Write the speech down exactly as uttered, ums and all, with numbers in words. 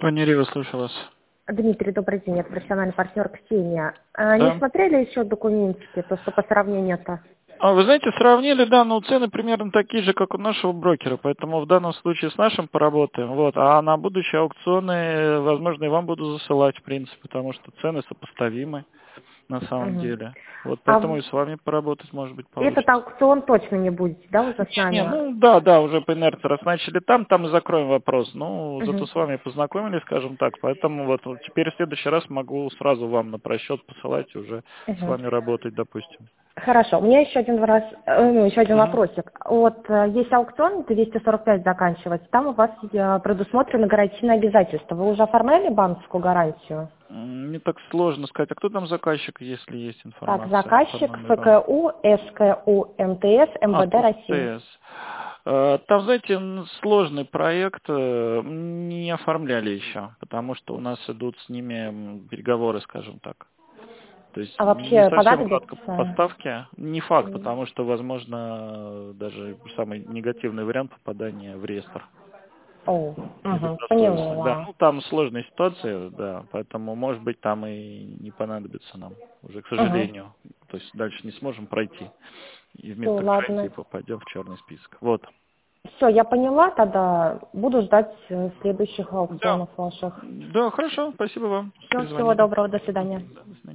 Пани Рива, слушаю вас. Дмитрий, добрый день, это профессиональный партнер Ксения. А, Да. Не смотрели еще документики, то, что по сравнению-то? А, вы знаете, сравнили, да, но цены примерно такие же, как у нашего брокера, поэтому в данном случае с нашим поработаем, вот, а на будущие аукционы, возможно, и вам буду засылать, в принципе, потому что цены сопоставимы на самом Мгм. деле. Вот, А поэтому в- и с вами поработать, может быть, этот получится. аукцион точно не будете, да, уже с Не, нами? ну да, да, уже по инерции, раз начали там, там и закроем вопрос. Ну, зато Мгм. с вами познакомились, скажем так, поэтому вот, вот теперь в следующий раз могу сразу вам на просчет посылать и уже с Мгм. вами работать, допустим. Хорошо, у меня еще один, раз, э, ну, еще один Мгм. вопросик. Вот э, есть аукцион, двести сорок пять заканчивается, там у вас э, предусмотрены гарантийные обязательства. Вы уже оформляли банковскую гарантию? М, Не так сложно сказать. А кто там заказчик, если есть Так, информация по заказчик номеру? ФКУ, СКУ, МТС, А, МВД России. ТС. Э, Там, знаете, м, сложный проект, э, не оформляли еще, потому что у нас идут с ними м, переговоры, скажем так. То есть А не вообще совсем гладко понадобится? поставки. Не факт, М. потому что, возможно, даже самый негативный вариант попадания в реестр. О, угу, Недобросовестный. Да, поняла. ну там сложная ситуация, да, поэтому, может быть, там и не понадобится нам уже, к Угу. сожалению. То есть дальше не сможем пройти. И Все, вместо гарантии ладно. попадем в черный список. Вот. Все, я поняла, тогда буду ждать э, следующих Да. аукционов ваших. Да, хорошо. Спасибо вам. Все, всего Перезвонили. доброго, до свидания. Да, до свидания.